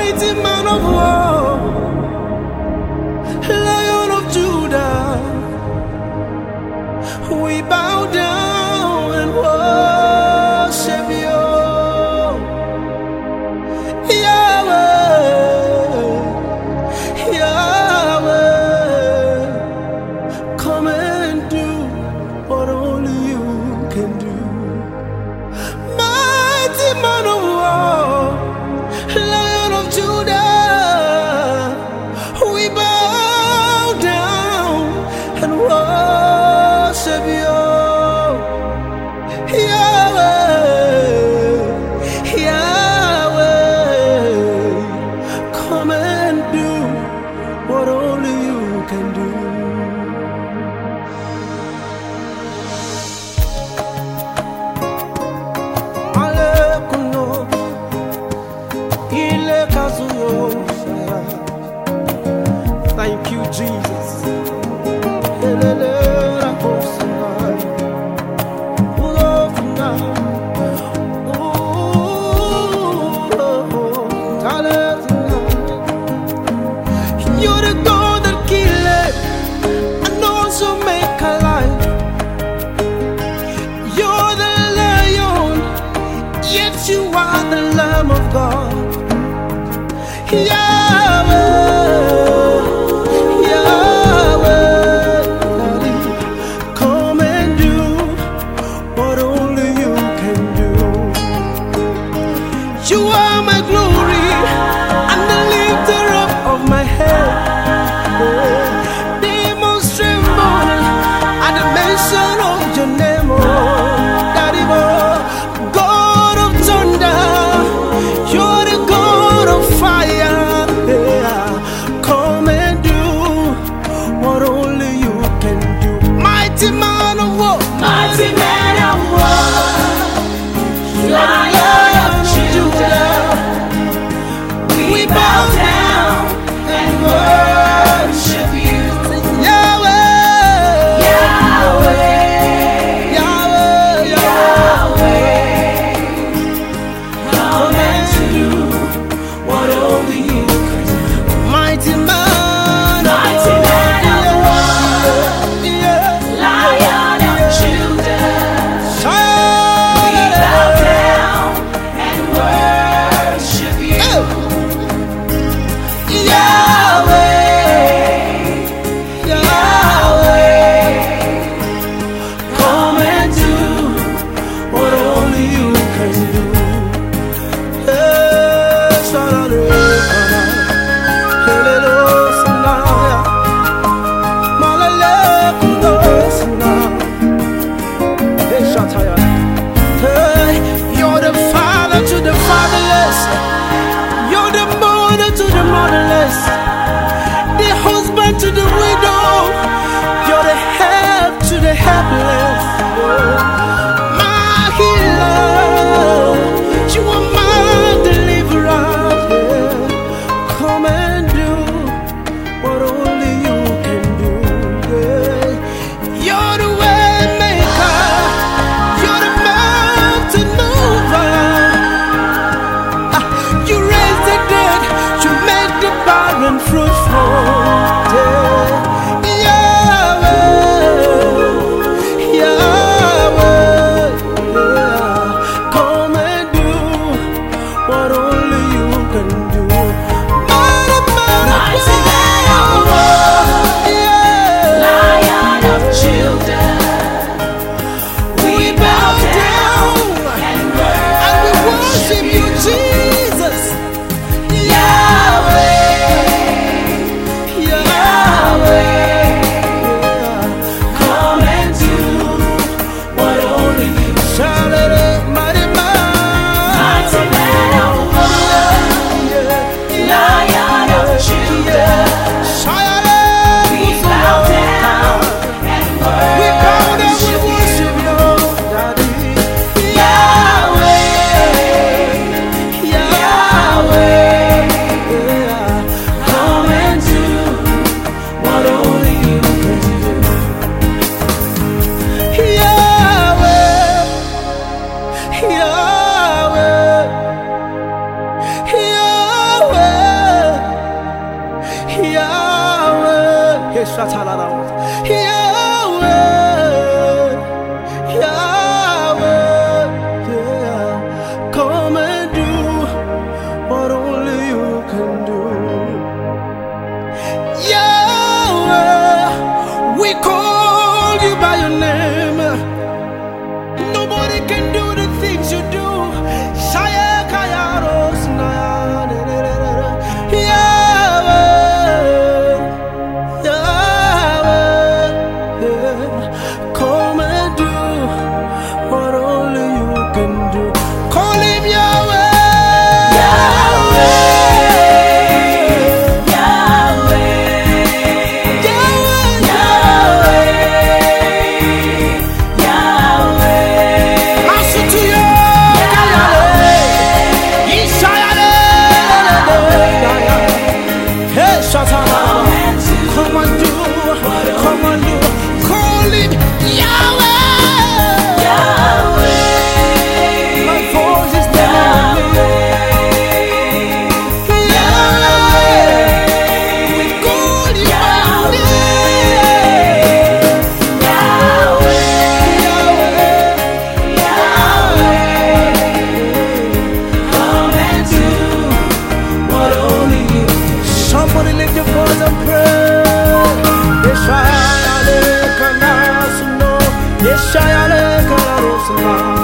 mighty man of war, Lion of Judah, we bow down and worship you, Yahweh, Yahweh. Come and do what only you can do. Mighty man of war, Lion of Judah, we bow down and worship you, Yahweh, Yahweh. Come and do what only you can do. Thank you, Jesus. You're the God that killeth and also make alive. You're the Lion, yet you are the Lamb of God. Yahweh, Yahweh, come and do what only you can do. You are my glory and the lifter up of my head. Demons tremble at the mention of your name, oh Daddy, God of thunder, you're the God of fire. Come and do what only you can do. Mighty man of war, Mighty man of war, Lion of Judah, we bow down and worship you, Yahweh, Yahweh, Yahweh, Yahweh. Come and do what only you can do. mighty man Mighty man of war, Lion of Judah, we bow down and worship you, Yahweh, Yahweh. Come and do what only you can do. You're the father to the fatherless, you're the mother to the motherless, the husband to the widow, you're the help to the helpless. My healer, you are my deliverer. Come and do what only you can do. You're the way maker, you're the mountain mover. You raise the dead, you make the barren fruitful. Yahweh, Yahweh, come and do what only you can do. Mighty man of war, Lion of Judah, we bow down and worship you, Jesus. Yahweh, Yahweh. Come and do what only you can do. Mighty man, Mighty man of war, Lion of Judah, we bow down and worship you, Yahweh, Yeshayale Karosma.